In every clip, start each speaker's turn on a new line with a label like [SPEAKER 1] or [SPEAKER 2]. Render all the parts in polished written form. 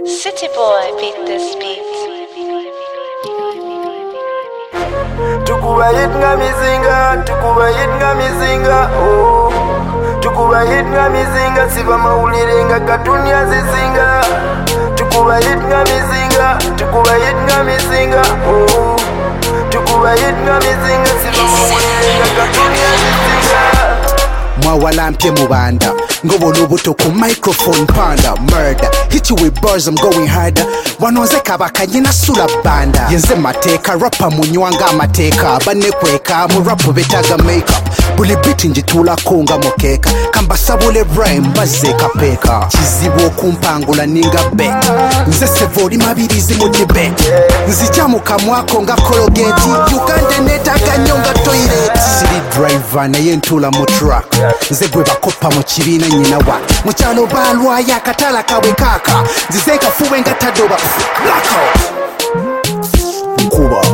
[SPEAKER 1] City boy beat this beat.
[SPEAKER 2] Tukubayit nga mizinga, oh. Tukubayit nga mizinga, siba mawulire nga katuni azizinga. Tukubayit nga mizinga, oh. Tukubayit nga mizinga, siba mawulire nga katuni azizinga.
[SPEAKER 3] Mwawalampye mubanda ngobona obuto ku microphone panda murder hit you with bars I'm going harder wanonze kabaka nyina sula banda yenze mateka rapper munywanga amateka banekweka mu rap betaga makeup buli beat njitula konga mokeka kambasabule rhyme bazeka peka kizibu okumpangula ninga bet nze sevoli mabirizi mu debate nzijamu kamwako nga kologeti Uganda netaga nyonga toilet siri driver naye ntula mu truck nze gwe bakopa mu kibiina nyina wa mukyalo balwaya akatala kawe kaka nzize kafuwe nga tadoba blackout nkuba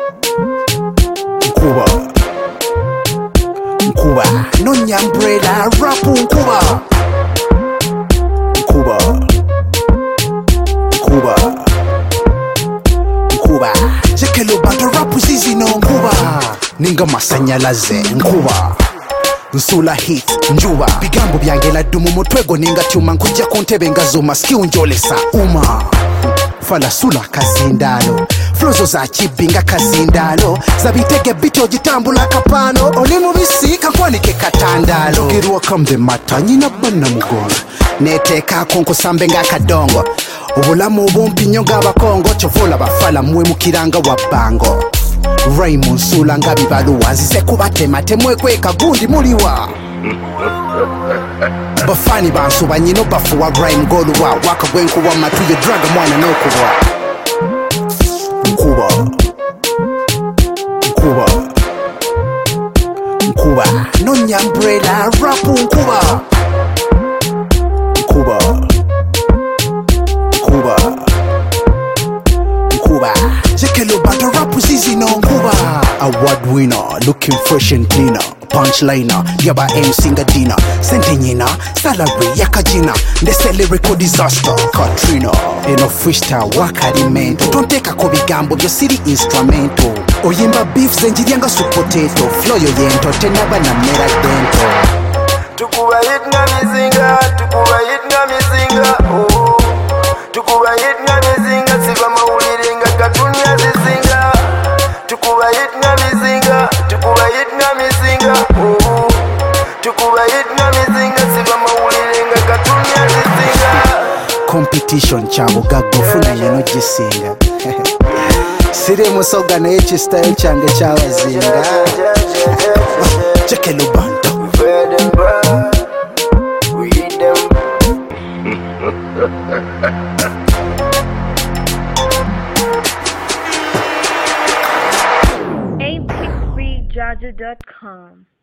[SPEAKER 3] nonya umbrella rapu nkuba jekelo bando rapu zizi no nkuba ninga masanyalaze nkuba nsula hit njuba bigambo byangela dumu mutwego ninga tyuma nkujja ku ntebe nga zuma skill njolesa uma fala sula kazindalo flozo za kibinga kazindalo zabitege bito gitambula kapano oli mubisi kakwanike katandalo girwa kambe mata nyina banna mugongo neteka konkusambe nga kadongo obulamu obumpi nyoga abakongo chovula bafala mwe mukiranga wa bango Raymond Sula nga bibaluwa nzize kubatema temwekweka gundi muliwa bafani bansuba nyino bafuwa rhyme goluwa waka gwenkuwa matuye draga mwana nokuwa nkuba nonya umbrella rapu nkuba jekelo bando rapu zizi no nkuba award winner looking fresh and cleaner punchliner yaba MC nga dina sente nyina salary yakajina ndese lyrical disaster Katrina eno freestyle wakarimento tonteka ko bigambo byo siri instrumento oyimba beef zenjiryanga su potato flow yo yento tenaba na mera dento
[SPEAKER 2] Tukubayit nga mizinga, oh. Tukubayit nga mizinga, siba mawulire nga katuni azizinga. Tukubayit nga mizinga, oh. Tukubayit nga mizinga, siba mawulire nga katuni azizinga.
[SPEAKER 3] Competition chabo gagofuna yeno jisinga sire musoga naye style change chawazinga chekelo bando
[SPEAKER 1] aim63jaja.com